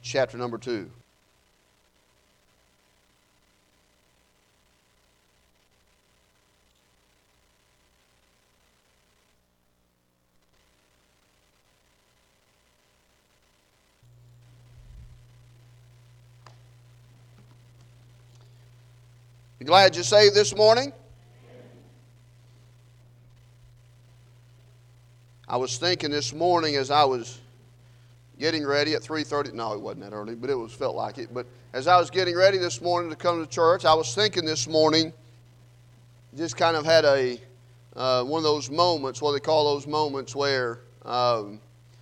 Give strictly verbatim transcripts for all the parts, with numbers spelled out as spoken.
chapter number two. You glad you're saved this morning? I was thinking this morning as I was getting ready at three thirty. No, it wasn't that early, but it was felt like it. But as I was getting ready this morning to come to church, I was thinking this morning, just kind of had a uh, one of those moments, what they call those moments where, um,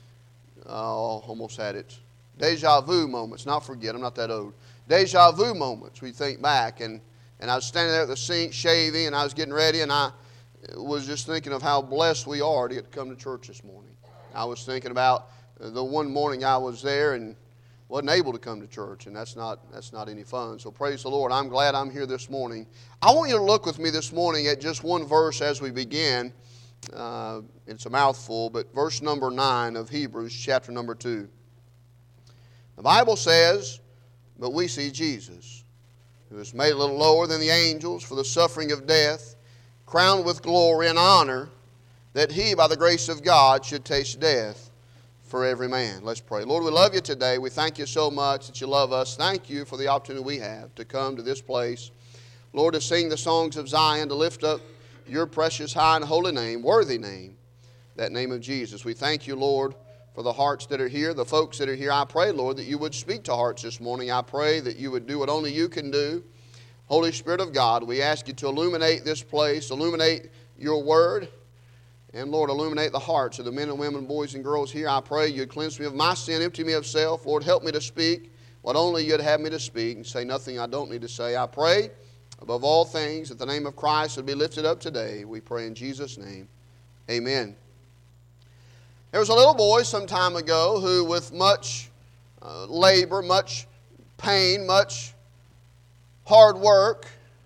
oh, almost had it, deja vu moments. Not forget, I'm not that old. Deja vu moments. We think back, and and I was standing there at the sink shaving, and I was getting ready, and I was just thinking of how blessed we are to get to come to church this morning. I was thinking about the one morning I was there and wasn't able to come to church, and that's not that's not any fun. So praise the Lord. I'm glad I'm here this morning. I want you to look with me this morning at just one verse as we begin. Uh, it's a mouthful, but verse number nine of Hebrews, chapter number two. The Bible says, "But we see Jesus, who was made a little lower than the angels for the suffering of death, crowned with glory and honor, that he, by the grace of God, should taste death for every man." Let's pray. Lord, we love you today. We thank you so much that you love us. Thank you for the opportunity we have to come to this place, Lord, to sing the songs of Zion, to lift up your precious, high, and holy name, worthy name, that name of Jesus. We thank you, Lord, for the hearts that are here, the folks that are here. I pray, Lord, that you would speak to hearts this morning. I pray that you would do what only you can do. Holy Spirit of God, we ask you to illuminate this place, illuminate your word, and Lord, illuminate the hearts of the men and women, boys and girls here. I pray you'd cleanse me of my sin, empty me of self. Lord, help me to speak what only you'd have me to speak and say nothing I don't need to say. I pray, above all things, that the name of Christ would be lifted up today. We pray in Jesus' name. Amen. There was a little boy some time ago who, with much uh, labor, much pain, much hard work,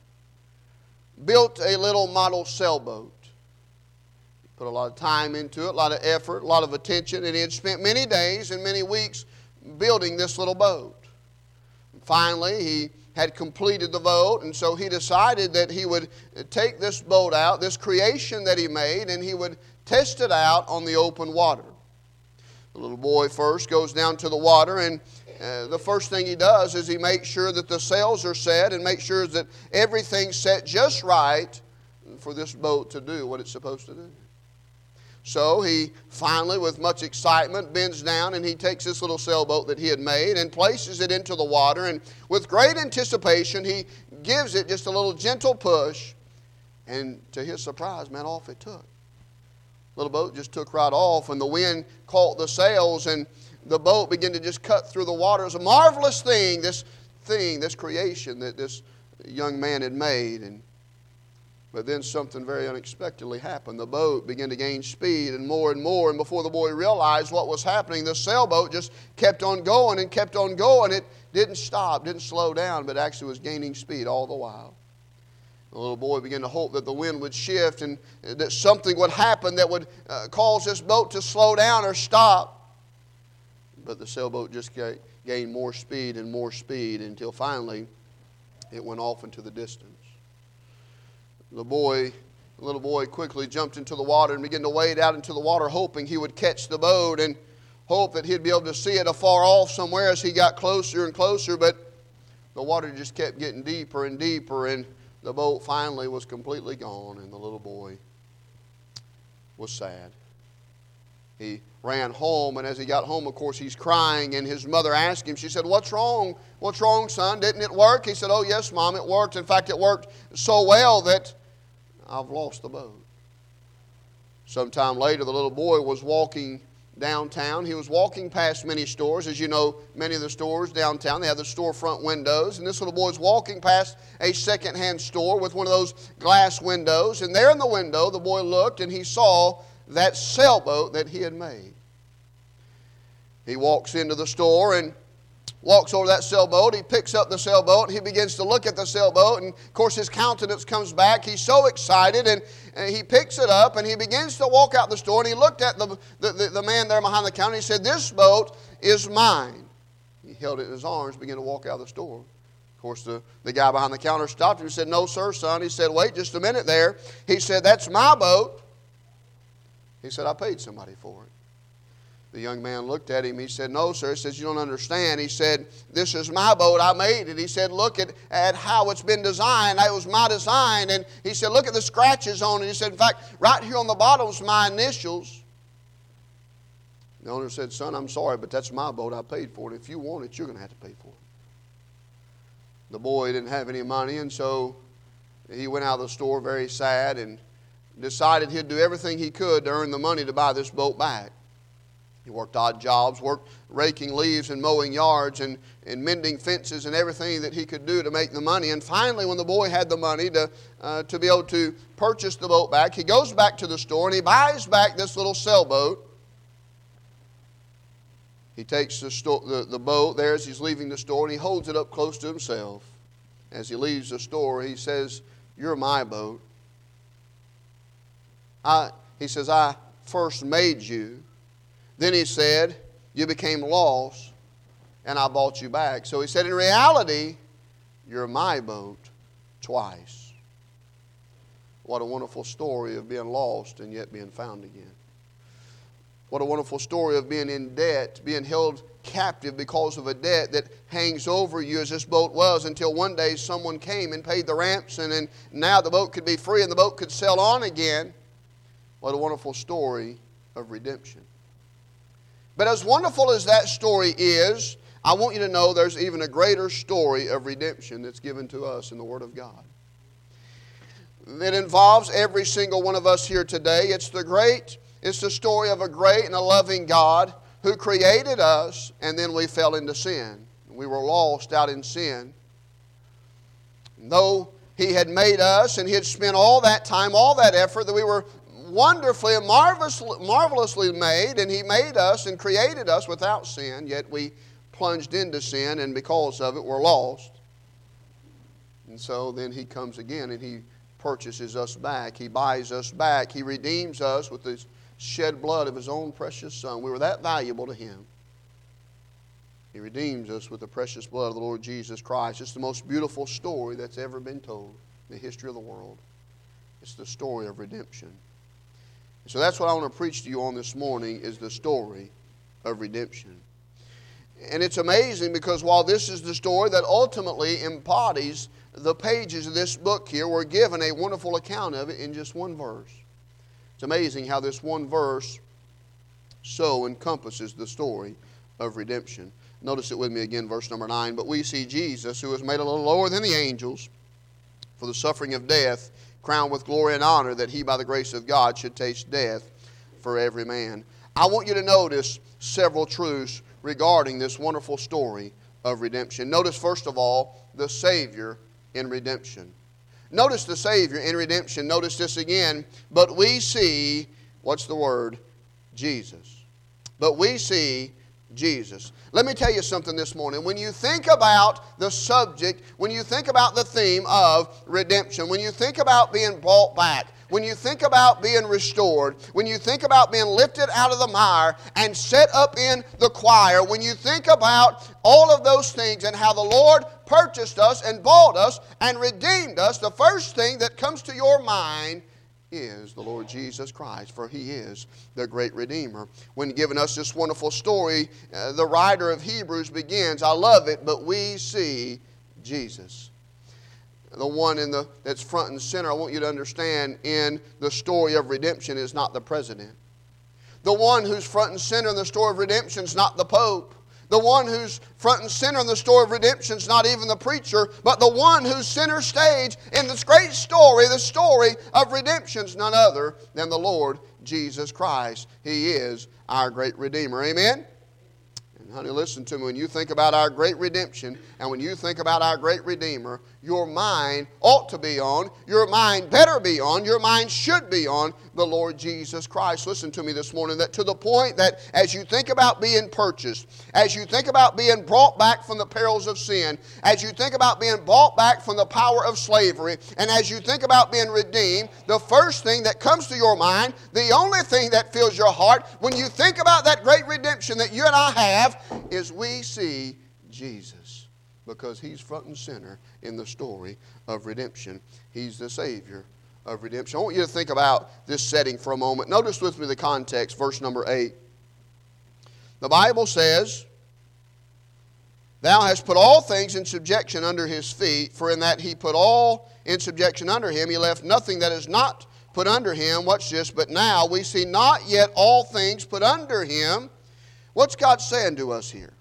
built a little model sailboat. He put a lot of time into it, a lot of effort, a lot of attention, and he had spent many days and many weeks building this little boat. And finally, he had completed the boat, and so he decided that he would take this boat out, this creation that he made, and he would test it out on the open water. The little boy first goes down to the water, and uh, the first thing he does is he makes sure that the sails are set and makes sure that everything's set just right for this boat to do what it's supposed to do. So he finally, with much excitement, bends down and he takes this little sailboat that he had made and places it into the water, and with great anticipation he gives it just a little gentle push, and to his surprise, man, off it took. Little boat just took right off, and the wind caught the sails, and the boat began to just cut through the water. It was a marvelous thing, this thing, this creation that this young man had made. And but then something very unexpectedly happened. The boat began to gain speed and more and more, and before the boy realized what was happening, the sailboat just kept on going and kept on going. It didn't stop, didn't slow down, but actually was gaining speed all the while. The little boy began to hope that the wind would shift and that something would happen that would uh, cause this boat to slow down or stop. But the sailboat just gained more speed and more speed until finally it went off into the distance. The boy, the little boy quickly jumped into the water and began to wade out into the water, hoping he would catch the boat and hope that he'd be able to see it afar off somewhere as he got closer and closer. But the water just kept getting deeper and deeper, and the boat finally was completely gone, and the little boy was sad. He ran home, and as he got home, of course, he's crying, and his mother asked him, she said, "What's wrong? What's wrong, son? Didn't it work?" He said, "Oh, yes, Mom, it worked. In fact, it worked so well that I've lost the boat." Sometime later, the little boy was walking downtown. He was walking past many stores. As you know, many of the stores downtown, they have the storefront windows. And this little boy was walking past a secondhand store with one of those glass windows. And there in the window, the boy looked and he saw that sailboat that he had made. He walks into the store and walks over that sailboat. He picks up the sailboat. He begins to look at the sailboat. And, of course, his countenance comes back. He's so excited. And, and he picks it up. And he begins to walk out the store. And he looked at the, the, the, the man there behind the counter. And he said, "This boat is mine." He held it in his arms, began to walk out of the store. Of course, the, the guy behind the counter stopped him and said, "No, sir, son." He said, "Wait just a minute there." He said, "That's my boat." He said, "I paid somebody for it." The young man looked at him. He said, "No, sir." He says, "You don't understand." He said, "This is my boat. I made it." He said, "Look at, at how it's been designed. It was my design." And he said, "Look at the scratches on it." He said, "In fact, right here on the bottom is my initials." The owner said, "Son, I'm sorry, but that's my boat. I paid for it. If you want it, you're going to have to pay for it." The boy didn't have any money, and so he went out of the store very sad and decided he'd do everything he could to earn the money to buy this boat back. He worked odd jobs, worked raking leaves and mowing yards and, and mending fences and everything that he could do to make the money. And finally, when the boy had the money to, uh, to be able to purchase the boat back, he goes back to the store and he buys back this little sailboat. He takes the, sto- the, the boat there as he's leaving the store and he holds it up close to himself. As he leaves the store, he says, "You're my boat. I, he says, I first made you. Then he said, you became lost, and I bought you back." So he said, in reality, you're my boat twice. What a wonderful story of being lost and yet being found again. What a wonderful story of being in debt, being held captive because of a debt that hangs over you as this boat was, until one day someone came and paid the ransom, and now the boat could be free and the boat could sail on again. What a wonderful story of redemption. But as wonderful as that story is, I want you to know there's even a greater story of redemption that's given to us in the Word of God. It involves every single one of us here today. It's the great, it's the story of a great and a loving God who created us, and then we fell into sin. We were lost out in sin. And though He had made us and He had spent all that time, all that effort, that we were wonderfully and marvelously, marvelously made, and He made us and created us without sin, yet we plunged into sin, and because of it we're lost. And so then He comes again and He purchases us back. He buys us back. He redeems us with the shed blood of His own precious Son. We were that valuable to Him. He redeems us with the precious blood of the Lord Jesus Christ. It's the most beautiful story that's ever been told in the history of the world. It's the story of redemption. So that's what I want to preach to you on this morning, is the story of redemption. And it's amazing because while this is the story that ultimately embodies the pages of this book here, we're given a wonderful account of it in just one verse. It's amazing how this one verse so encompasses the story of redemption. Notice it with me again, verse number nine. "But we see Jesus, who was made a little lower than the angels for the suffering of death, crowned with glory and honor, that He by the grace of God should taste death for every man." I want you to notice several truths regarding this wonderful story of redemption. Notice first of all, the Savior in redemption. Notice the Savior in redemption. Notice this again. But we see, what's the word? Jesus. But we see Jesus. Let me tell you something this morning. When you think about the subject, when you think about the theme of redemption, when you think about being brought back, when you think about being restored, when you think about being lifted out of the mire and set up in the choir, when you think about all of those things and how the Lord purchased us and bought us and redeemed us, the first thing that comes to your mind is the Lord Jesus Christ, for He is the great Redeemer. When giving us this wonderful story, uh, the writer of Hebrews begins, I love it, but we see Jesus. The one in the that's front and center, I want you to understand, in the story of redemption is not the president. The one who's front and center in the story of redemption is not the Pope. The one who's front and center in the story of redemption is not even the preacher, but the one who's center stage in this great story, the story of redemption, is none other than the Lord Jesus Christ. He is our great Redeemer. Amen? And honey, listen to me. When you think about our great redemption and when you think about our great Redeemer, your mind ought to be on, your mind better be on, your mind should be on the Lord Jesus Christ. Listen to me this morning, that to the point that as you think about being purchased, as you think about being brought back from the perils of sin, as you think about being brought back from the power of slavery, and as you think about being redeemed, the first thing that comes to your mind, the only thing that fills your heart, when you think about that great redemption that you and I have, is we see Jesus, because He's front and center in the story of redemption. He's the Savior of redemption. I want you to think about this setting for a moment. Notice with me the context, verse number eight. The Bible says, Thou hast put all things in subjection under His feet, for in that He put all in subjection under Him, He left nothing that is not put under Him. Watch this. But now we see not yet all things put under Him. What's God saying to us here?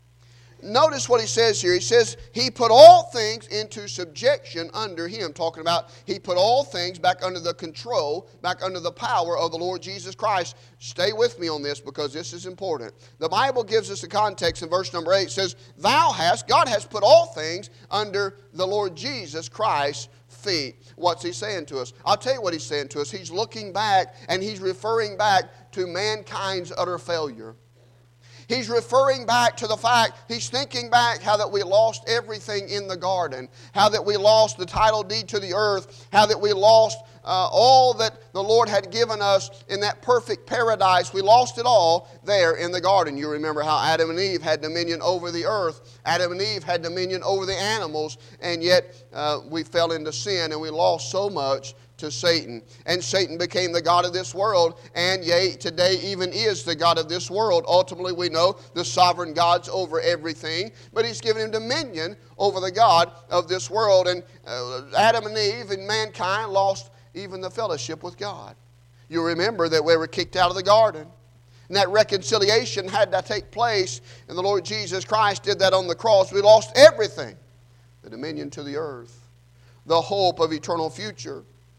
Notice what He says here. He says He put all things into subjection under Him. Talking about He put all things back under the control, back under the power of the Lord Jesus Christ. Stay with me on this because this is important. The Bible gives us a context in verse number eight. It says, Thou hast, God has put all things under the Lord Jesus Christ's feet. What's He saying to us? I'll tell you what He's saying to us. He's looking back and He's referring back to mankind's utter failure. He's referring back to the fact, he's thinking back how that we lost everything in the garden, how that we lost the title deed to the earth, how that we lost uh, all that the Lord had given us in that perfect paradise. We lost it all there in the garden. You remember how Adam and Eve had dominion over the earth. Adam and Eve had dominion over the animals, and yet uh, we fell into sin and we lost so much to Satan. And Satan became the god of this world, and yea, today even is the god of this world. Ultimately, we know the sovereign God's over everything, but He's given him dominion over the god of this world. And uh, Adam and Eve and mankind lost even the fellowship with God. You remember that we were kicked out of the garden. And that reconciliation had to take place, and the Lord Jesus Christ did that on the cross. We lost everything. The dominion to the earth, the hope of eternal future.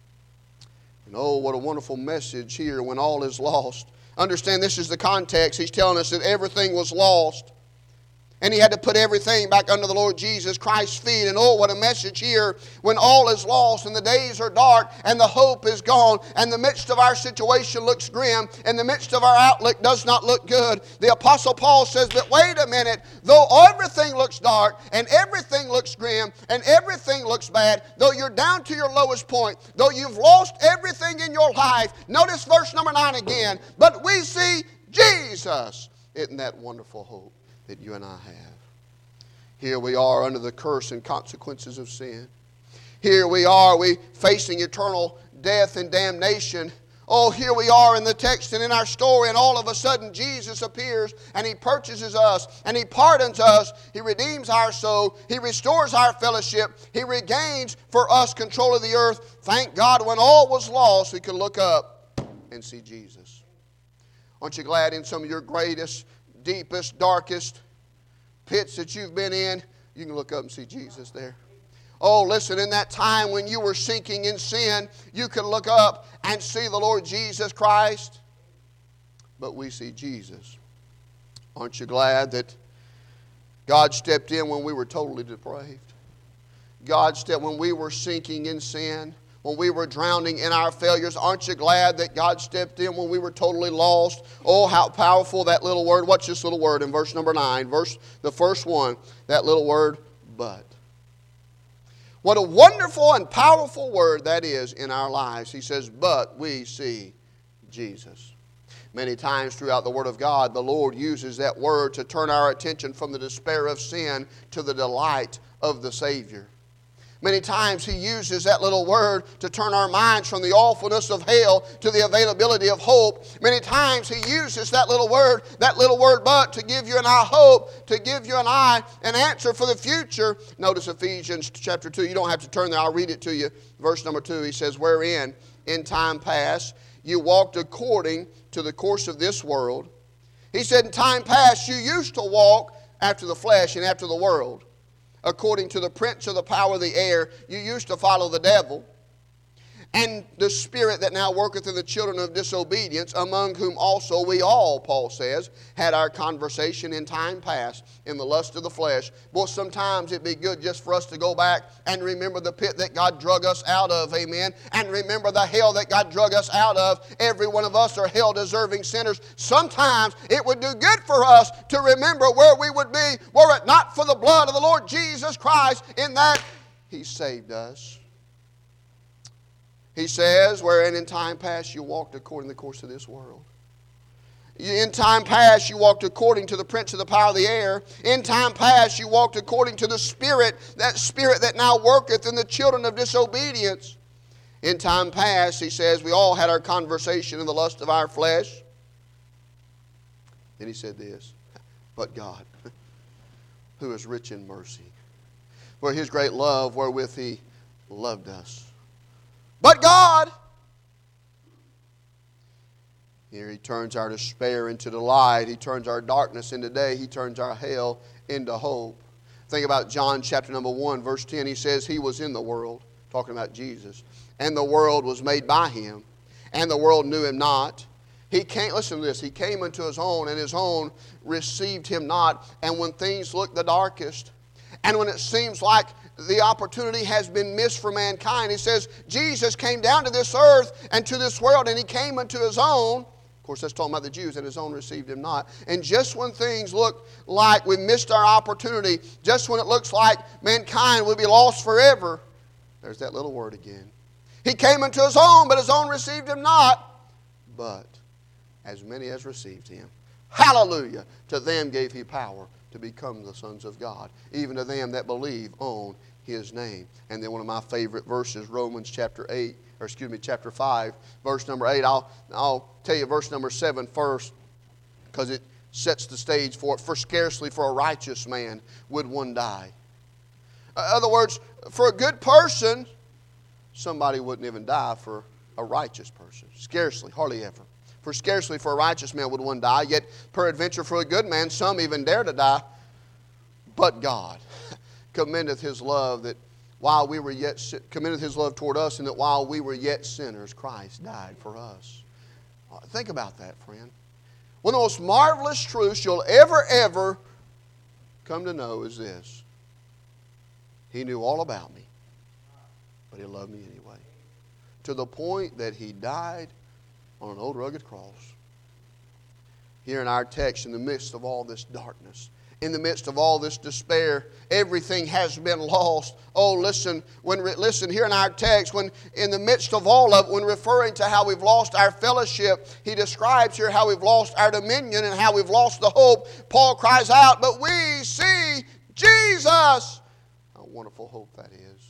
And oh, what a wonderful message here when all is lost. Understand, this is the context. He's telling us that everything was lost. And He had to put everything back under the Lord Jesus Christ's feet. And oh, what a message here when all is lost and the days are dark and the hope is gone and the midst of our situation looks grim and the midst of our outlook does not look good. The Apostle Paul says, but wait a minute, though everything looks dark and everything looks grim and everything looks bad, though you're down to your lowest point, though you've lost everything in your life, notice verse number nine again, but we see Jesus. Isn't that wonderful hope that you and I have? Here we are under the curse and consequences of sin. Here we are, we facing eternal death and damnation. Oh, here we are in the text and in our story, and all of a sudden Jesus appears and He purchases us and He pardons us. He redeems our soul. He restores our fellowship. He regains for us control of the earth. Thank God when all was lost, we could look up and see Jesus. Aren't you glad in some of your greatest, deepest, darkest pits that you've been in, you can look up and see Jesus there? Oh, listen, in that time when you were sinking in sin, you could look up and see the Lord Jesus Christ. But we see Jesus. Aren't you glad that God stepped in when we were totally depraved? God stepped when we were sinking in sin, when we were drowning in our failures. Aren't you glad that God stepped in when we were totally lost? Oh, how powerful that little word. Watch this little word in verse number nine. Verse, the first one, that little word, but. What a wonderful and powerful word that is in our lives. He says, but we see Jesus. Many times throughout the Word of God, the Lord uses that word to turn our attention from the despair of sin to the delight of the Savior. Many times He uses that little word to turn our minds from the awfulness of hell to the availability of hope. Many times He uses that little word, that little word but, to give you and I hope, to give you and I an answer for the future. Notice Ephesians chapter two. You don't have to turn there. I'll read it to you. Verse number two, he says, wherein in time past you walked according to the course of this world. He said in time past you used to walk after the flesh and after the world. According to the prince of the power of the air, you used to follow the devil, and the spirit that now worketh in the children of disobedience, among whom also we all, Paul says, had our conversation in time past in the lust of the flesh. Well, sometimes it'd be good just for us to go back and remember the pit that God drug us out of, amen, and remember the hell that God drug us out of. Every one of us are hell-deserving sinners. Sometimes it would do good for us to remember where we would be were it not for the blood of the Lord Jesus Christ, in that He saved us. He says, wherein in time past you walked according to the course of this world. In time past, you walked according to the prince of the power of the air. In time past, you walked according to the Spirit, that Spirit that now worketh in the children of disobedience. In time past, he says, we all had our conversation in the lust of our flesh. Then he said this, but God, who is rich in mercy, for his great love wherewith he loved us. But God, here he turns our despair into delight. He turns our darkness into day. He turns our hell into hope. Think about John chapter number one, verse ten. He says, he was in the world, talking about Jesus, and the world was made by him, and the world knew him not. He came, listen to this, he came unto his own, and his own received him not. And when things look the darkest, and when it seems like the opportunity has been missed for mankind, he says, Jesus came down to this earth and to this world, and he came unto his own. Of course, that's talking about the Jews, and his own received him not. And just when things look like we missed our opportunity, just when it looks like mankind will be lost forever, there's that little word again. He came unto his own, but his own received him not. But as many as received him, hallelujah, to them gave he power to become the sons of God, even to them that believe on his name. And then one of my favorite verses, Romans chapter eight, or excuse me, chapter five, verse number eight. I'll, I'll tell you verse number seven first, because it sets the stage for it. For scarcely for a righteous man would one die. In other words, for a good person, somebody wouldn't even die for a righteous person. Scarcely, hardly ever. For scarcely for a righteous man would one die, yet peradventure for a good man some even dare to die. But God commendeth his love that while we were yet commendeth his love toward us, and that while we were yet sinners, Christ died for us. Think about that, friend. One of the most marvelous truths you'll ever, ever come to know is this. He knew all about me, but he loved me anyway. To the point that he died on an old rugged cross. Here in our text, in the midst of all this darkness, in the midst of all this despair, everything has been lost. Oh, listen, when re- listen here in our text, when in the midst of all of it, when referring to how we've lost our fellowship, he describes here how we've lost our dominion and how we've lost the hope. Paul cries out, but we see Jesus. How wonderful hope that is.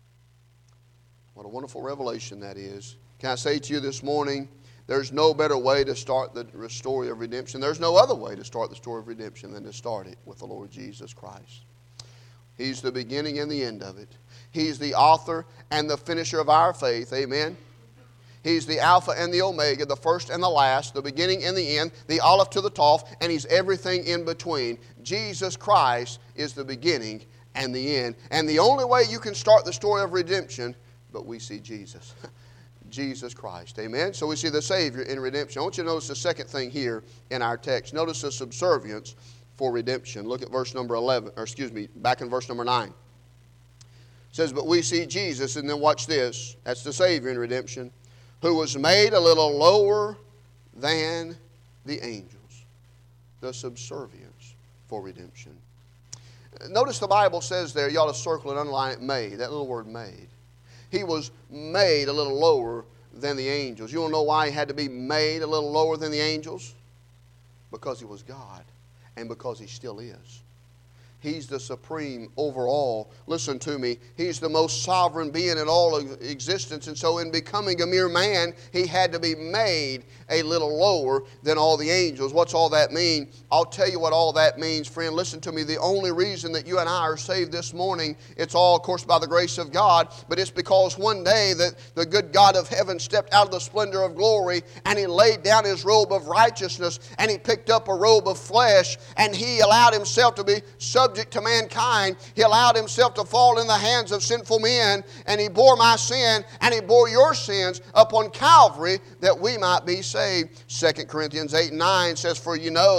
What a wonderful revelation that is. Can I say to you this morning, there's no better way to start the story of redemption. There's no other way to start the story of redemption than to start it with the Lord Jesus Christ. He's the beginning and the end of it. He's the author and the finisher of our faith. Amen. He's the Alpha and the Omega, the first and the last, the beginning and the end, the Aleph to the Toph, and He's everything in between. Jesus Christ is the beginning and the end. And the only way you can start the story of redemption, but we see Jesus. Jesus Christ. Amen. So we see the Savior in redemption. I want you to notice the second thing here in our text. Notice the subservience for redemption. Look at verse number eleven, or excuse me, back in verse number nine. It says, but we see Jesus, and then watch this. That's the Savior in redemption, who was made a little lower than the angels. The subservience for redemption. Notice the Bible says there, you ought to circle and underline it, made. That little word made. He was made a little lower than the angels. You want to know why he had to be made a little lower than the angels? Because he was God, and because he still is. He's the supreme over all. Listen to me. He's the most sovereign being in all existence. And so in becoming a mere man, he had to be made a little lower than all the angels. What's all that mean? I'll tell you what all that means, friend. Listen to me. The only reason that you and I are saved this morning, it's all, of course, by the grace of God. But it's because one day that the good God of heaven stepped out of the splendor of glory, and he laid down his robe of righteousness, and he picked up a robe of flesh, and he allowed himself to be subject to mankind. He allowed himself to fall in the hands of sinful men, and he bore my sin and he bore your sins upon Calvary that we might be saved. Second Corinthians eight and nine says, for you know that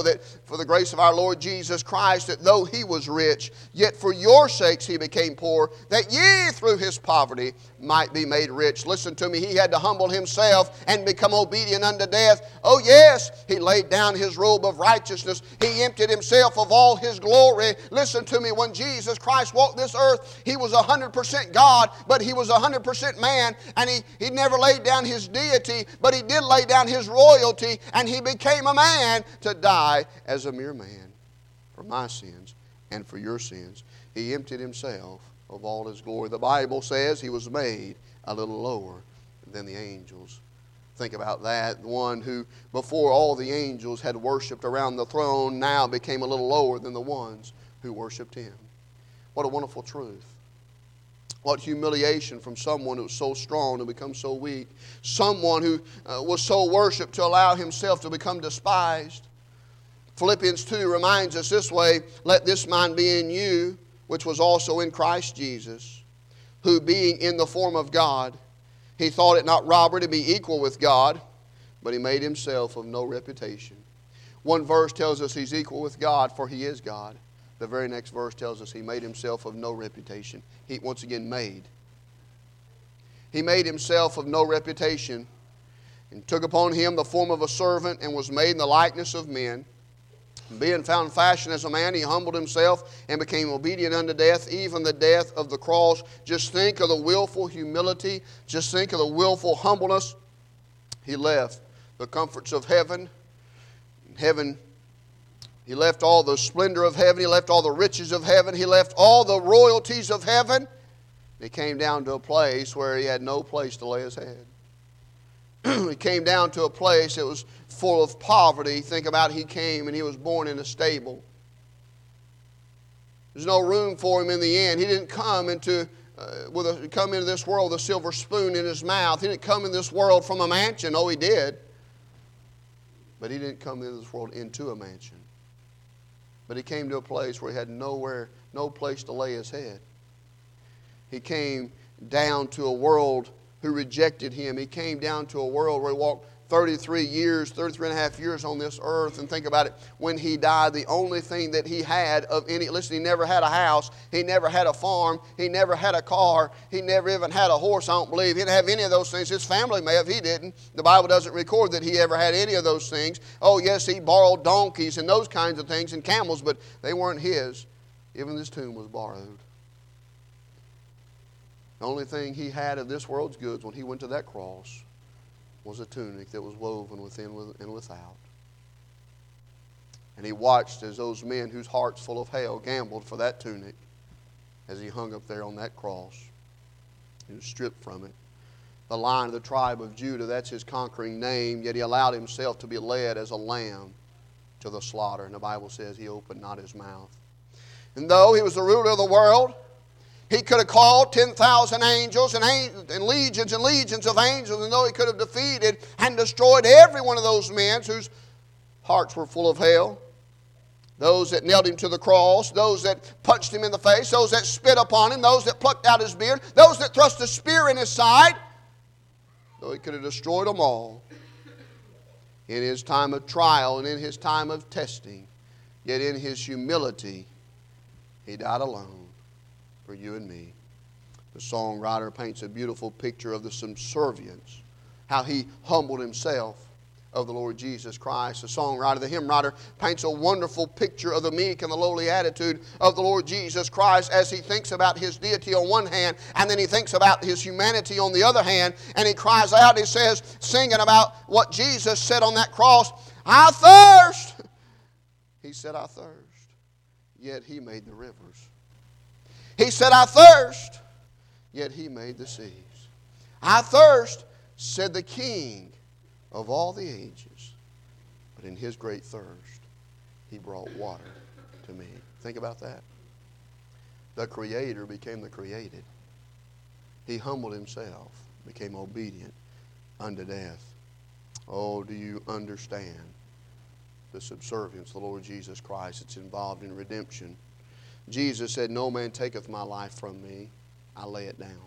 for the grace of our Lord Jesus Christ, that though he was rich, yet for your sakes he became poor, that ye through his poverty might be made rich. Listen to me, he had to humble himself and become obedient unto death. Oh yes, he laid down his robe of righteousness. He emptied himself of all his glory. Listen to me, when Jesus Christ walked this earth, he was one hundred percent God, but he was one hundred percent man, and he, he never laid down his deity, but he did lay down his royalty, and he became a man to die as a mere man for my sins and for your sins. He emptied himself of all his glory. The Bible says he was made a little lower than the angels. Think about that. The one who before all the angels had worshiped around the throne now became a little lower than the ones who worshiped him. What a wonderful truth. What humiliation from someone who was so strong to become so weak. Someone who uh, was so worshipped to allow himself to become despised. Philippians two reminds us this way, let this mind be in you, which was also in Christ Jesus, who being in the form of God, he thought it not robbery to be equal with God, but he made himself of no reputation. One verse tells us he's equal with God, for he is God. The very next verse tells us he made himself of no reputation. He, once again, made. He made himself of no reputation, and took upon him the form of a servant, and was made in the likeness of men. Being found fashion as a man, he humbled himself and became obedient unto death, even the death of the cross. Just think of the willful humility. Just think of the willful humbleness. He left the comforts of heaven. Heaven, he left all the splendor of heaven. He left all the riches of heaven. He left all the royalties of heaven. He came down to a place where he had no place to lay his head. He came down to a place that was full of poverty. Think about, he came and he was born in a stable. There's no room for him in the inn. He didn't come into uh, with a, come into this world with a silver spoon in his mouth. He didn't come in this world from a mansion. Oh, he did. But he didn't come into this world into a mansion. But he came to a place where he had nowhere, no place to lay his head. He came down to a world who rejected him. He came down to a world where he walked thirty-three years, thirty-three and a half years on this earth. And think about it, when he died, the only thing that he had of any, listen, he never had a house, he never had a farm, he never had a car, he never even had a horse, I don't believe. He didn't have any of those things. His family may have, he didn't. The Bible doesn't record that he ever had any of those things. Oh yes, he borrowed donkeys and those kinds of things and camels, but they weren't his. Even this tomb was borrowed. The only thing he had of this world's goods when he went to that cross was a tunic that was woven within and without. And he watched as those men whose hearts full of hell gambled for that tunic as he hung up there on that cross. He was stripped from it. The Lion of the tribe of Judah, that's his conquering name, yet he allowed himself to be led as a lamb to the slaughter. And the Bible says he opened not his mouth. And though he was the ruler of the world, he could have called ten thousand angels and, and legions and legions of angels, and though he could have defeated and destroyed every one of those men whose hearts were full of hell, those that nailed him to the cross, those that punched him in the face, those that spit upon him, those that plucked out his beard, those that thrust a spear in his side, though he could have destroyed them all in his time of trial and in his time of testing, yet in his humility, he died alone for you and me. The songwriter paints a beautiful picture of the subservience, how he humbled himself of the Lord Jesus Christ. The songwriter, the hymn writer, paints a wonderful picture of the meek and the lowly attitude of the Lord Jesus Christ as he thinks about his deity on one hand, and then he thinks about his humanity on the other hand, and he cries out, he says, singing about what Jesus said on that cross, I thirst. He said, I thirst. Yet he made the rivers. He said, I thirst, yet he made the seas. I thirst, said the King of all the ages, but in his great thirst, he brought water to me. Think about that. The Creator became the created. He humbled himself, became obedient unto death. Oh, do you understand the subservience of the Lord Jesus Christ that's involved in redemption? Jesus said, no man taketh my life from me, I lay it down.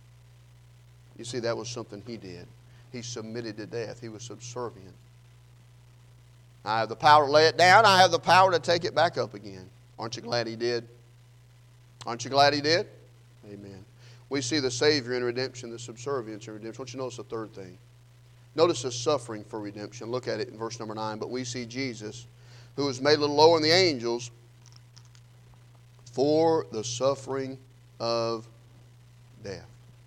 You see, that was something he did. He submitted to death. He was subservient. I have the power to lay it down. I have the power to take it back up again. Aren't you glad He did? Aren't you glad He did? Amen. We see the Savior in redemption, the subservience in redemption. Don't you notice the third thing? Notice the suffering for redemption. Look at it in verse number nine. But we see Jesus, who was made a little lower than the angels, for the suffering of death.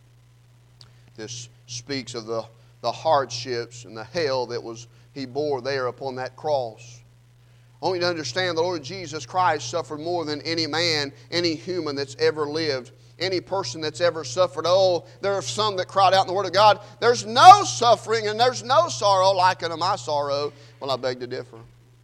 This speaks of the, the hardships and the hell that was He bore there upon that cross. I want you to understand the Lord Jesus Christ suffered more than any man, any human that's ever lived, any person that's ever suffered. Oh, there are some that cried out in the Word of God, there's no suffering and there's no sorrow like unto my sorrow. Well, I beg to differ.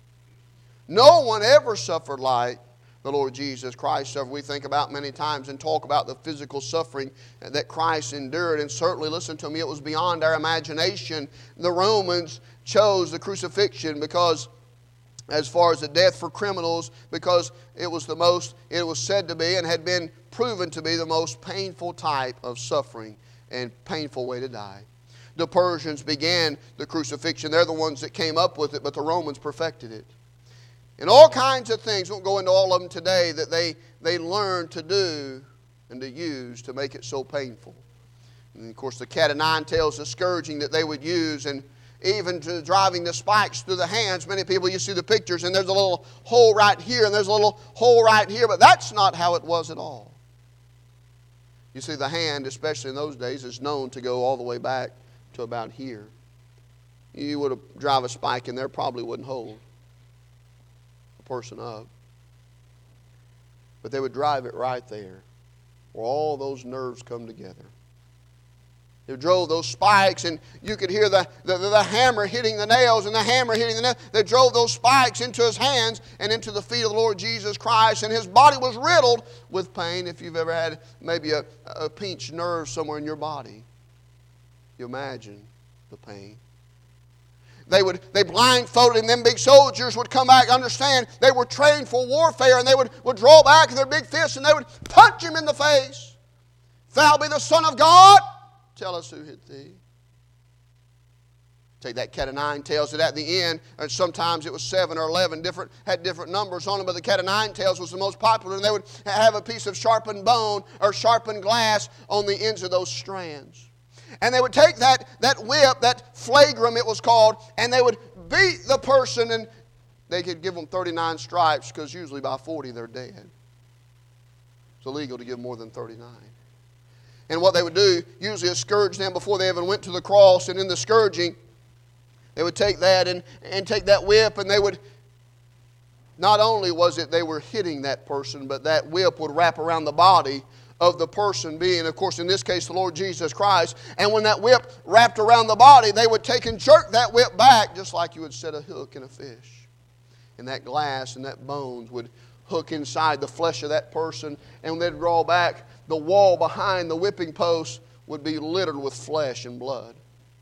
No one ever suffered like the Lord Jesus Christ suffered. We think about many times and talk about the physical suffering that Christ endured. And certainly, listen to me, it was beyond our imagination. The Romans chose the crucifixion because, as far as the death for criminals, because it was the most, it was said to be and had been proven to be the most painful type of suffering and painful way to die. The Persians began the crucifixion. They're the ones that came up with it, but the Romans perfected it. And all kinds of things, we won't go into all of them today, that they, they learned to do and to use to make it so painful. And of course the cat o' nine tails, the scourging that they would use, and even to driving the spikes through the hands. Many people, you see the pictures, and there's a little hole right here, and there's a little hole right here, but that's not how it was at all. You see, the hand, especially in those days, is known to go all the way back to about here. You would have drive a spike in there, probably wouldn't hold person up. But they would drive it right there where all those nerves come together. They drove those spikes, and you could hear the, the, the hammer hitting the nails and the hammer hitting the nails. They drove those spikes into His hands and into the feet of the Lord Jesus Christ, and His body was riddled with pain. If you've ever had maybe a, a pinched nerve somewhere in your body, you imagine the pain. They would they blindfolded him. Them big soldiers would come back, understand they were trained for warfare, and they would, would draw back with their big fists and they would punch him in the face. If thou be the Son of God, tell us who hit thee. Take that cat o' nine tails, that at the end, and sometimes it was seven or eleven, different had different numbers on them, but the cat o' nine tails was the most popular, and they would have a piece of sharpened bone or sharpened glass on the ends of those strands. And they would take that, that whip, that flagrum it was called, and they would beat the person, and they could give them thirty-nine stripes, because usually by forty they're dead. It's illegal to give more than thirty-nine. And what they would do, usually is scourge them before they even went to the cross, and in the scourging, they would take that and, and take that whip, and they would, not only was it they were hitting that person, but that whip would wrap around the body of the person being, of course, in this case, the Lord Jesus Christ. And when that whip wrapped around the body, they would take and jerk that whip back, just like you would set a hook in a fish. And that glass and that bones would hook inside the flesh of that person, and when they'd draw back, the wall behind the whipping post would be littered with flesh and blood.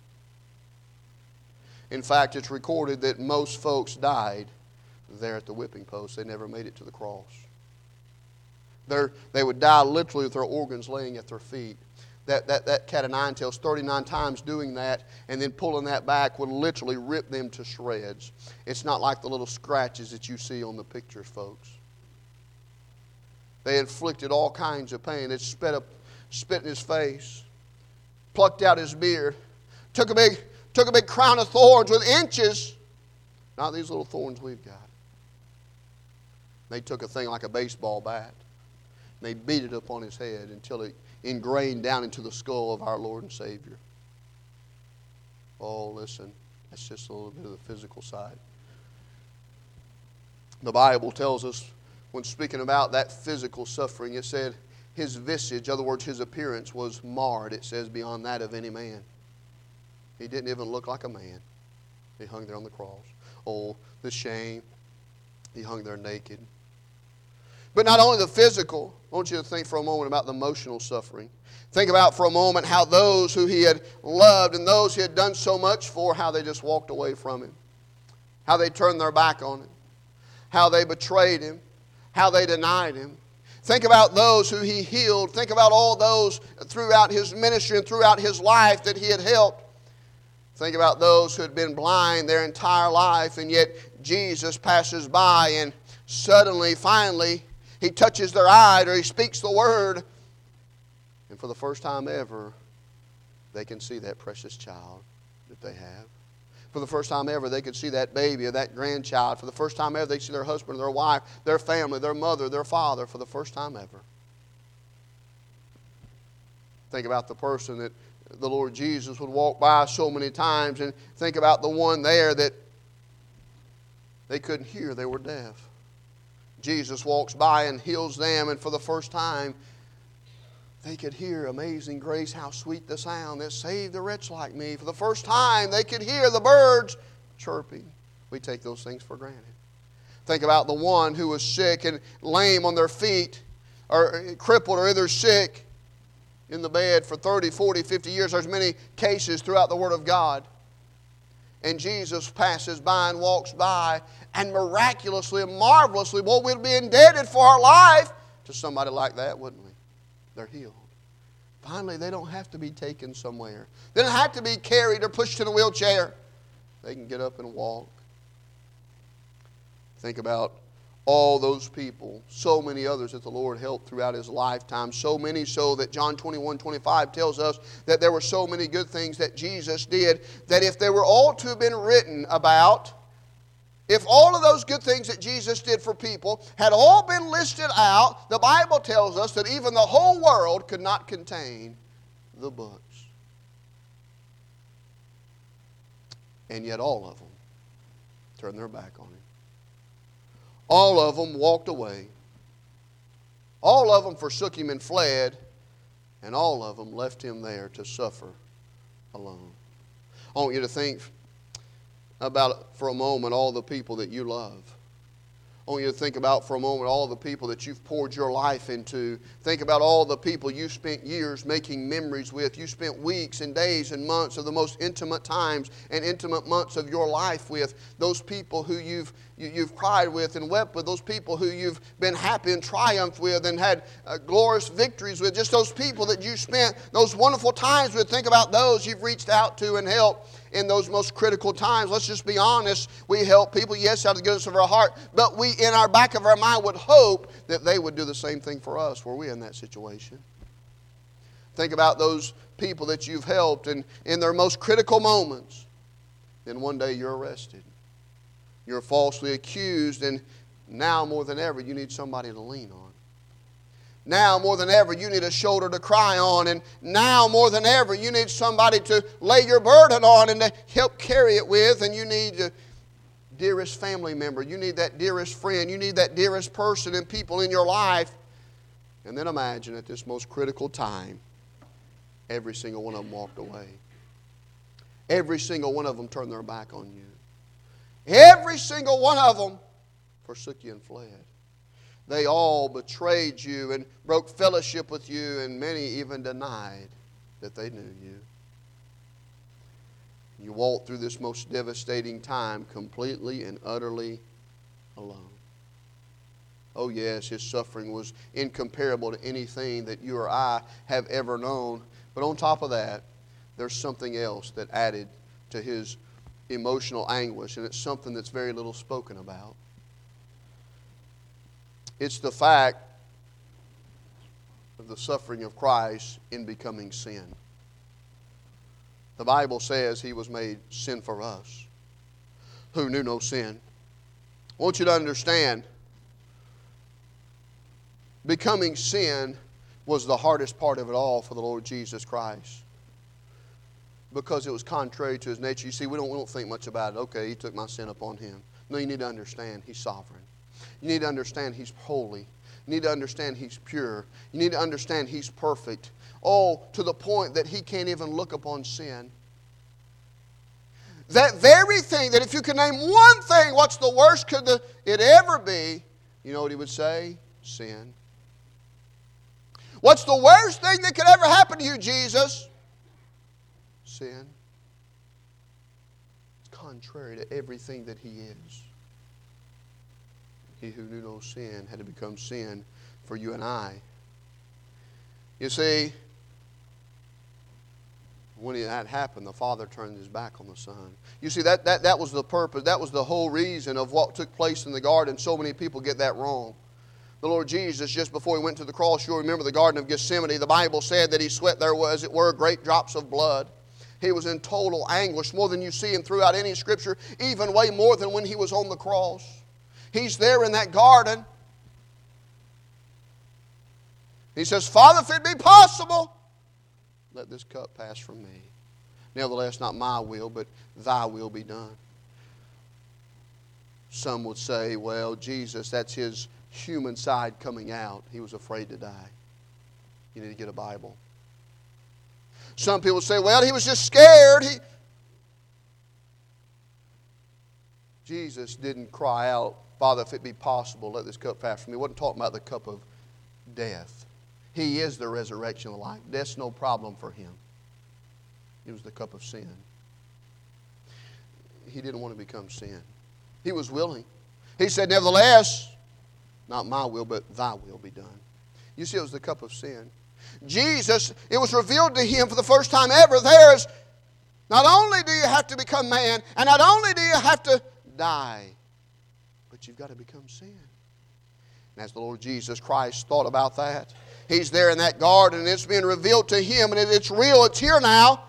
In fact, it's recorded that most folks died there at the whipping post. They never made it to the cross. They're, they would die literally with their organs laying at their feet. That, that, that cat o' nine tails, thirty-nine times doing that, and then pulling that back would literally rip them to shreds. It's not like the little scratches that you see on the pictures, folks. They inflicted all kinds of pain. They spit, up, spit in his face, plucked out his beard, took a big, took a big crown of thorns with inches, not these little thorns we've got. They took a thing like a baseball bat. They beat it up on his head until it ingrained down into the skull of our Lord and Savior. Oh, listen, that's just a little bit of the physical side. The Bible tells us, when speaking about that physical suffering, it said his visage, in other words, his appearance was marred, it says, beyond that of any man. He didn't even look like a man. He hung there on the cross. Oh, the shame. He hung there naked. But not only the physical, I want you to think for a moment about the emotional suffering. Think about for a moment how those who he had loved and those he had done so much for, how they just walked away from him. How they turned their back on him. How they betrayed him. How they denied him. Think about those who he healed. Think about all those throughout his ministry and throughout his life that he had helped. Think about those who had been blind their entire life, and yet Jesus passes by and suddenly, finally, He touches their eye or He speaks the word. And for the first time ever, they can see that precious child that they have. For the first time ever, they could see that baby or that grandchild. For the first time ever, they see their husband, their wife, their family, their mother, their father, for the first time ever. Think about the person that the Lord Jesus would walk by so many times, and think about the one there that they couldn't hear, they were deaf. Jesus walks by and heals them, and for the first time, they could hear, amazing grace, how sweet the sound that saved a wretch like me. For the first time, they could hear the birds chirping. We take those things for granted. Think about the one who was sick and lame on their feet, or crippled, or either sick in the bed for thirty, forty, fifty years. There's many cases throughout the Word of God. And Jesus passes by and walks by, and miraculously and marvelously, well, we'd be indebted for our life to somebody like that, wouldn't we? They're healed. Finally, they don't have to be taken somewhere. They don't have to be carried or pushed in a wheelchair. They can get up and walk. Think about all those people, so many others that the Lord helped throughout His lifetime, so many so that John twenty-one, twenty-five tells us that there were so many good things that Jesus did, that if they were all to have been written about, if all of those good things that Jesus did for people had all been listed out, the Bible tells us that even the whole world could not contain the books. And yet all of them turned their back on Him. All of them walked away. All of them forsook Him and fled. And all of them left Him there to suffer alone. I want you to think about for a moment all the people that you love. I want you to think about for a moment all the people that you've poured your life into. Think about all the people you spent years making memories with. You spent weeks and days and months of the most intimate times and intimate months of your life with. Those people who you've you, you've cried with and wept with. Those people who you've been happy and triumphed with and had uh, glorious victories with. Just those people that you spent those wonderful times with. Think about those you've reached out to and helped in those most critical times. Let's just be honest. We help people, yes, out of the goodness of our heart, but we, in our back of our mind, would hope that they would do the same thing for us were we in that situation. Think about those people that you've helped and in their most critical moments. Then one day you're arrested. You're falsely accused, and now more than ever you need somebody to lean on. Now more than ever you need a shoulder to cry on, and now more than ever you need somebody to lay your burden on and to help carry it with, and you need a dearest family member, you need that dearest friend, you need that dearest person and people in your life. And then imagine at this most critical time, every single one of them walked away. Every single one of them turned their back on you. Every single one of them forsook you and fled. They all betrayed you and broke fellowship with you, and many even denied that they knew you. You walked through this most devastating time completely and utterly alone. Oh yes, His suffering was incomparable to anything that you or I have ever known. But on top of that, there's something else that added to His emotional anguish, and it's something that's very little spoken about. It's the fact of the suffering of Christ in becoming sin. The Bible says He was made sin for us, who knew no sin. I want you to understand, becoming sin was the hardest part of it all for the Lord Jesus Christ, because it was contrary to His nature. You see, we don't, we don't think much about it. Okay, He took my sin upon Him. No, you need to understand He's sovereign. You need to understand He's holy. You need to understand He's pure. You need to understand He's perfect. Oh, to the point that He can't even look upon sin. That very thing, that if you could name one thing, what's the worst could the, it ever be? You know what He would say? Sin. What's the worst thing that could ever happen to you, Jesus? Sin. It's contrary to everything that He is. He who knew no sin had to become sin for you and I. You see, When that happened, the Father turned His back on the Son. You see, that, that, that was the purpose. That was the whole reason of what took place in the garden. So many people get that wrong. The Lord Jesus, just before He went to the cross, you'll remember the Garden of Gethsemane. The Bible said that He sweat there, as it were, great drops of blood. He was in total anguish, more than you see Him throughout any Scripture, even way more than when He was on the cross. He's there in that garden. He says, Father, if it be possible, let this cup pass from me. Nevertheless, not my will, but Thy will be done. Some would say, well, Jesus, that's His human side coming out. He was afraid to die. You need to get a Bible. Some people say, well, He was just scared. He... Jesus didn't cry out, Father, if it be possible, let this cup pass from me. He wasn't talking about the cup of death. He is the resurrection of life. Death's no problem for Him. It was the cup of sin. He didn't want to become sin. He was willing. He said, nevertheless, not my will, but Thy will be done. You see, it was the cup of sin. Jesus, it was revealed to Him for the first time ever. There's, not only do you have to become man, and not only do you have to die, but you've got to become sin. And as the Lord Jesus Christ thought about that, He's there in that garden, and it's being revealed to Him, and it's real, it's here now.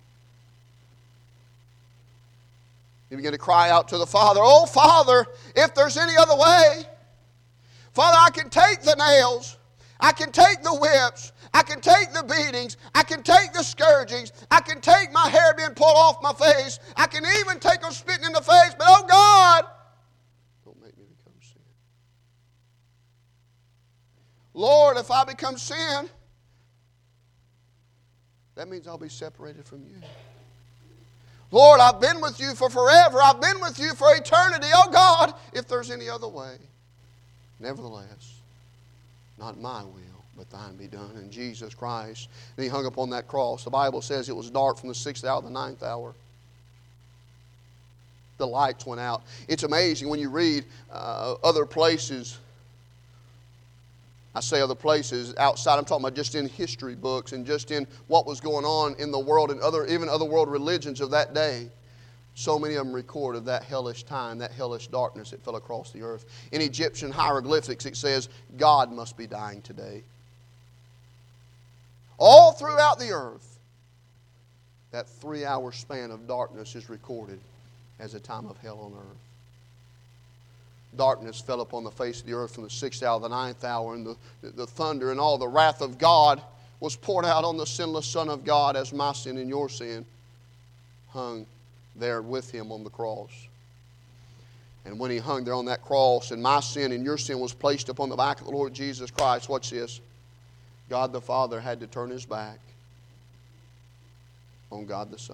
He began to cry out to the Father, oh, Father, if there's any other way, Father, I can take the nails, I can take the whips, I can take the beatings, I can take the scourgings, I can take my hair being pulled off my face, I can even take them spitting in the face, but oh God, don't make me become sin. Lord, if I become sin, that means I'll be separated from You. Lord, I've been with You for forever. I've been with You for eternity. Oh God, if there's any other way. Nevertheless, not my will, but Thine be done. And Jesus Christ, and He hung upon that cross. The Bible says it was dark from the sixth hour to the ninth hour. The lights went out. It's amazing when you read uh, other places. I say other places outside. I'm talking about just in history books and just in what was going on in the world and other, even other world religions of that day. So many of them record of that hellish time, that hellish darkness that fell across the earth. In Egyptian hieroglyphics it says, God must be dying today. All throughout the earth, that three-hour span of darkness is recorded as a time of hell on earth. Darkness fell upon the face of the earth from the sixth hour to the ninth hour, and the, the thunder and all the wrath of God was poured out on the sinless Son of God as my sin and your sin hung there with Him on the cross. And when He hung there on that cross and my sin and your sin was placed upon the back of the Lord Jesus Christ, watch this, God the Father had to turn His back on God the Son.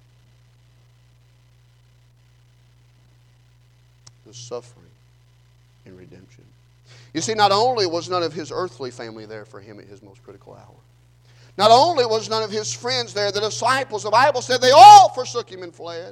The suffering and redemption. You see, not only was none of His earthly family there for Him at His most critical hour, not only was none of His friends there, the disciples, the Bible said they all forsook Him and fled,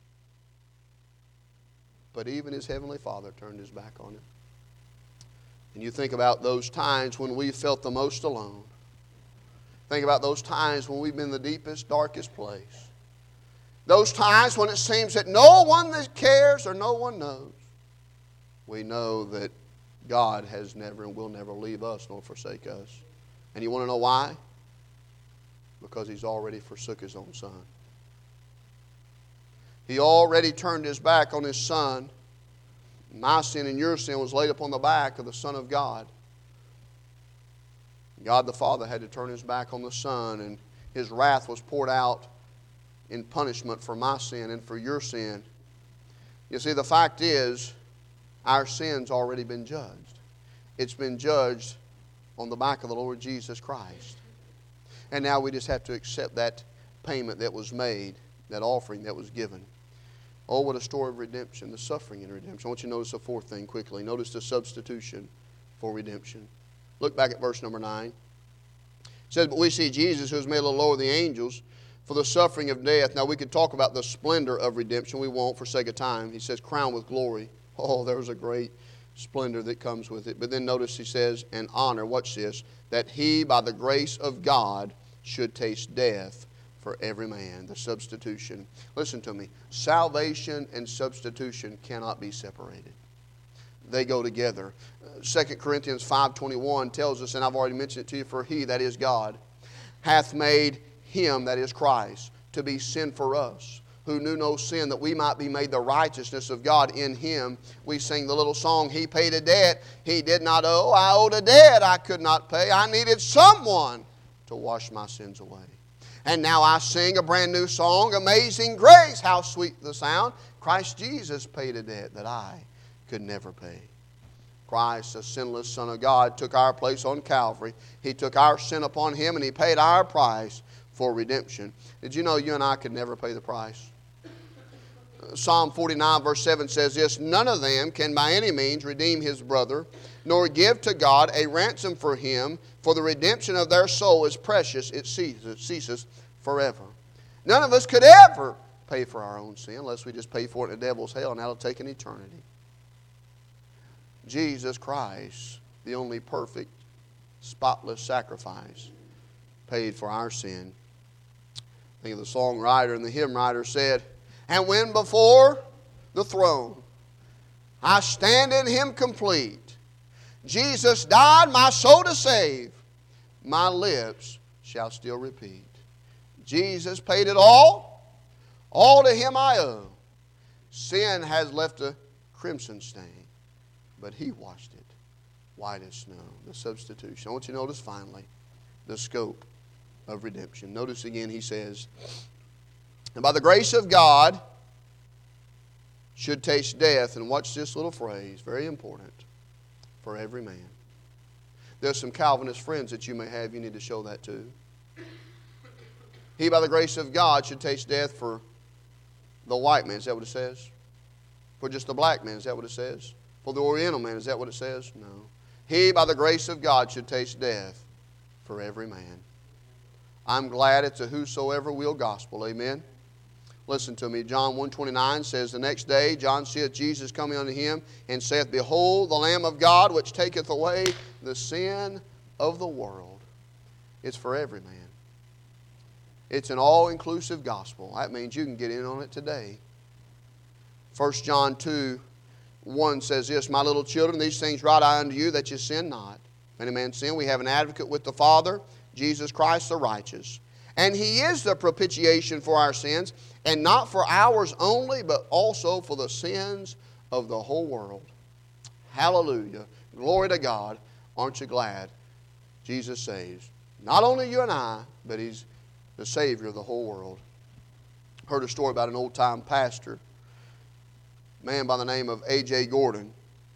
but even His heavenly Father turned His back on Him. And you think about those times when we felt the most alone. Think about those times when we've been in the deepest, darkest place. Those times when it seems that no one that cares or no one knows. We know that God has never and will never leave us nor forsake us. And you want to know why? Because He's already forsook His own Son. He already turned His back on His Son. My sin and your sin was laid upon the back of the Son of God. God the Father had to turn His back on the Son, and His wrath was poured out in punishment for my sin and for your sin. You see, the fact is, our sin's already been judged. It's been judged on the back of the Lord Jesus Christ. And now we just have to accept that payment that was made, that offering that was given. Oh, what a story of redemption, the suffering in redemption. I want you to notice the fourth thing quickly. Notice the substitution for redemption. Look back at verse number nine. It says, but we see Jesus, who was made a little lower than the angels, for the suffering of death. Now we could talk about the splendor of redemption. We won't for sake of time. He says, crowned with glory. Oh, there's a great splendor that comes with it. But then notice he says, and honor, watch this, that He, by the grace of God, should taste death for every man. The substitution. Listen to me. Salvation and substitution cannot be separated. They go together. Second Corinthians five twenty-one tells us, and I've already mentioned it to you, for he, that is God, hath made him, that is Christ, to be sin for us, who knew no sin, that we might be made the righteousness of God in him. We sing the little song, he paid a debt he did not owe. I owed a debt I could not pay. I needed someone to wash my sins away. And now I sing a brand new song, Amazing Grace, how sweet the sound. Christ Jesus paid a debt that I could never pay. Christ, the sinless Son of God, took our place on Calvary. He took our sin upon him and he paid our price for redemption. Did you know you and I could never pay the price? Psalm forty-nine verse seven says this, none of them can by any means redeem his brother, nor give to God a ransom for him, for the redemption of their soul is precious, it ceases, ceases forever. None of us could ever pay for our own sin unless we just pay for it in the devil's hell, and that'll take an eternity. Jesus Christ, the only perfect, spotless sacrifice, paid for our sin. I think of the songwriter and the hymn writer said, and when before the throne I stand in him complete, Jesus died my soul to save, my lips shall still repeat. Jesus paid it all, all to him I owe. Sin has left a crimson stain, but he washed it white as snow. The substitution. I want you to notice finally the scope of redemption. Notice again he says, and by the grace of God should taste death, and watch this little phrase, very important, for every man. There's some Calvinist friends that you may have, you need to show that to. He by the grace of God should taste death for the white man, is that what it says? For just the black man, is that what it says? For the Oriental man, is that what it says? No. He, by the grace of God, should taste death for every man. I'm glad it's a whosoever will gospel. Amen? Listen to me. John one twenty-nine says, the next day John seeth Jesus coming unto him, and saith, behold, the Lamb of God, which taketh away the sin of the world. It's for every man. It's an all-inclusive gospel. That means you can get in on it today. First John two one says this, my little children, these things write I unto you, that you sin not. If any man sin, we have an advocate with the Father, Jesus Christ the righteous. And he is the propitiation for our sins, and not for ours only, but also for the sins of the whole world. Hallelujah. Glory to God. Aren't you glad Jesus saves not only you and I, but he's the Savior of the whole world. Heard a story about an old-time pastor, a man by the name of A J Gordon.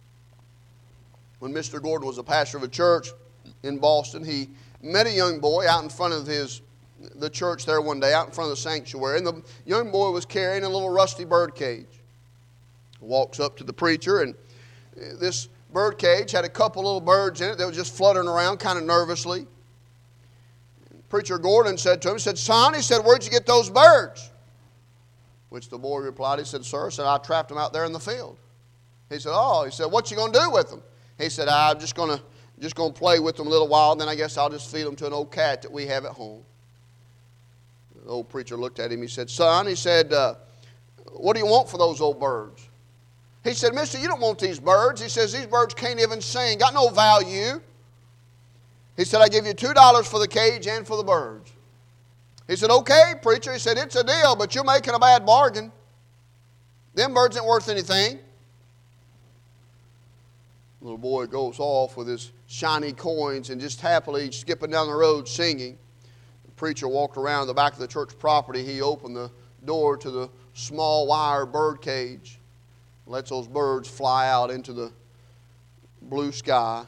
When Mister Gordon was a pastor of a church in Boston, he met a young boy out in front of his the church there one day, out in front of the sanctuary, and the young boy was carrying a little rusty bird cage. Walks up to the preacher, and this bird cage had a couple little birds in it that were just fluttering around kind of nervously. Preacher Gordon said to him, he said, son, he said, where'd you get those birds? Which the boy replied, he said, sir, he said, I trapped them out there in the field. He said, oh, he said, what you going to do with them? He said, I'm just going to just going to play with them a little while, and then I guess I'll just feed them to an old cat that we have at home. The old preacher looked at him, he said, son, he said, uh, what do you want for those old birds? He said, mister, you don't want these birds. He says, these birds can't even sing, got no value. He said, I give you two dollars for the cage and for the birds. He said, okay, preacher. He said, it's a deal, but you're making a bad bargain. Them birds ain't worth anything. Little boy goes off with his shiny coins and just happily skipping down the road singing. The preacher walked around the back of the church property. He opened the door to the small wire bird cage. Lets those birds fly out into the blue sky.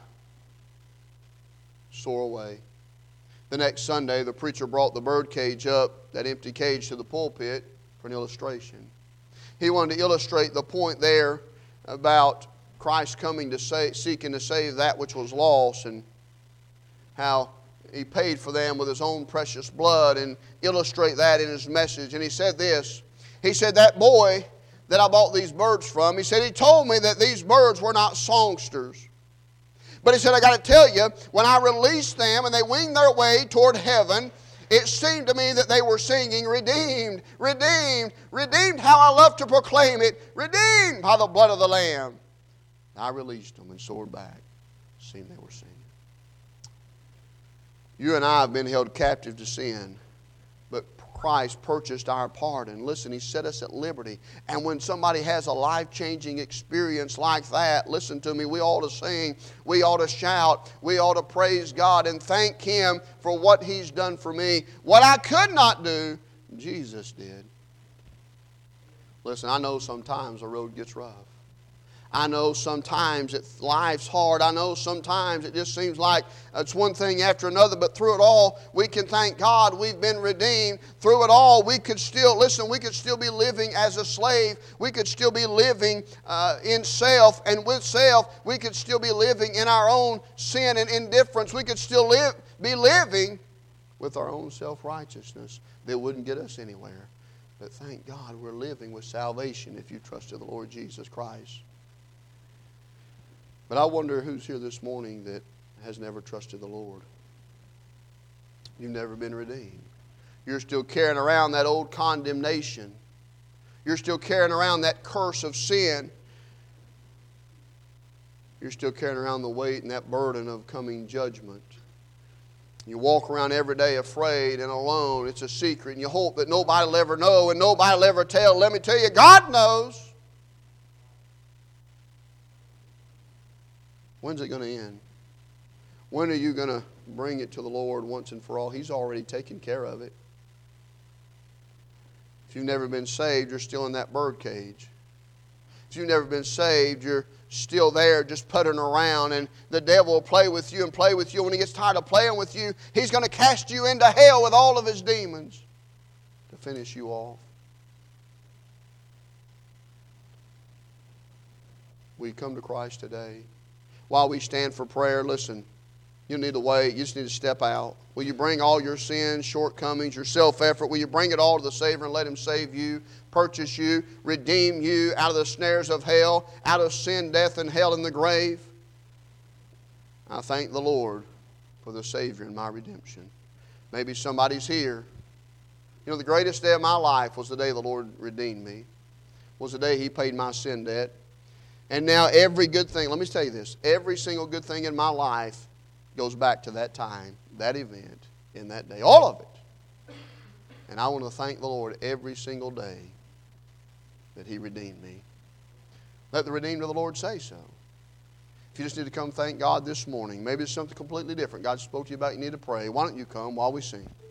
Soar away. The next Sunday, the preacher brought the bird cage up, that empty cage, to the pulpit for an illustration. He wanted to illustrate the point there about Christ coming to save, seeking to save that which was lost, and how he paid for them with his own precious blood, and illustrate that in his message. And he said this, he said, that boy that I bought these birds from, he said, he told me that these birds were not songsters. But he said, I got to tell you, when I released them and they winged their way toward heaven, it seemed to me that they were singing, redeemed, redeemed, redeemed, how I love to proclaim it, redeemed by the blood of the Lamb. I released them and soared back. It seemed they were singing. You and I have been held captive to sin, but Christ purchased our pardon. Listen, He set us at liberty. And when somebody has a life-changing experience like that, listen to me, we ought to sing, we ought to shout, we ought to praise God and thank Him for what He's done for me. What I could not do, Jesus did. Listen, I know sometimes the road gets rough. I know sometimes it, life's hard. I know sometimes it just seems like it's one thing after another. But through it all, we can thank God we've been redeemed. Through it all, we could still, listen, we could still be living as a slave. We could still be living uh, in self. And with self, we could still be living in our own sin and indifference. We could still live, be living with our own self-righteousness that wouldn't get us anywhere. But thank God we're living with salvation if you trusted the Lord Jesus Christ. But I wonder who's here this morning that has never trusted the Lord. You've never been redeemed. You're still carrying around that old condemnation. You're still carrying around that curse of sin. You're still carrying around the weight and that burden of coming judgment. You walk around every day afraid and alone. It's a secret, and you hope that nobody will ever know and nobody will ever tell. Let me tell you, God knows. When's it going to end? When are you going to bring it to the Lord once and for all? He's already taken care of it. If you've never been saved, you're still in that bird cage. If you've never been saved, you're still there just puttering around, and the devil will play with you and play with you. When he gets tired of playing with you, he's going to cast you into hell with all of his demons to finish you off. Will you come to Christ today? While we stand for prayer, listen, you need to wait. You just need to step out. Will you bring all your sins, shortcomings, your self-effort? Will you bring it all to the Savior and let Him save you, purchase you, redeem you out of the snares of hell, out of sin, death, and hell in the grave? I thank the Lord for the Savior and my redemption. Maybe somebody's here. You know, the greatest day of my life was the day the Lord redeemed me, was the day He paid my sin debt. And now every good thing, let me tell you this, every single good thing in my life goes back to that time, that event, in that day. All of it. And I want to thank the Lord every single day that He redeemed me. Let the redeemed of the Lord say so. If you just need to come thank God this morning, maybe it's something completely different God spoke to you about, you need to pray. Why don't you come while we sing?